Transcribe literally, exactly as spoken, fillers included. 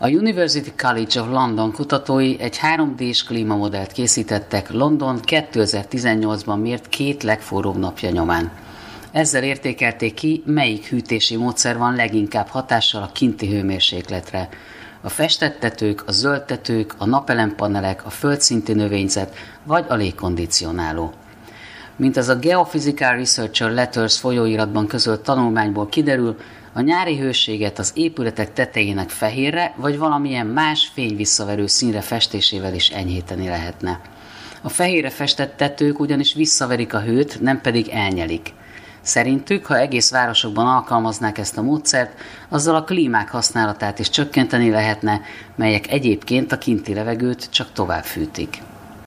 A University College of London kutatói egy három dés klímamodellt készítettek London kétezer-tizennyolcban mért két legforróbb napja nyomán. Ezzel értékelték ki, melyik hűtési módszer van leginkább hatással a kinti hőmérsékletre. A festett tetők, a zöld tetők, a napelempanelek, a földszinti növényzet vagy a légkondicionáló. Mint az a Geophysical Researcher Letters folyóiratban közölt tanulmányból kiderül, a nyári hőséget az épületek tetejének fehérre vagy valamilyen más fényvisszaverő színre festésével is enyhíteni lehetne. A fehérre festett tetők ugyanis visszaverik a hőt, nem pedig elnyelik. Szerintük, ha egész városokban alkalmaznák ezt a módszert, azzal a klímák használatát is csökkenteni lehetne, melyek egyébként a kinti levegőt csak tovább fűtik.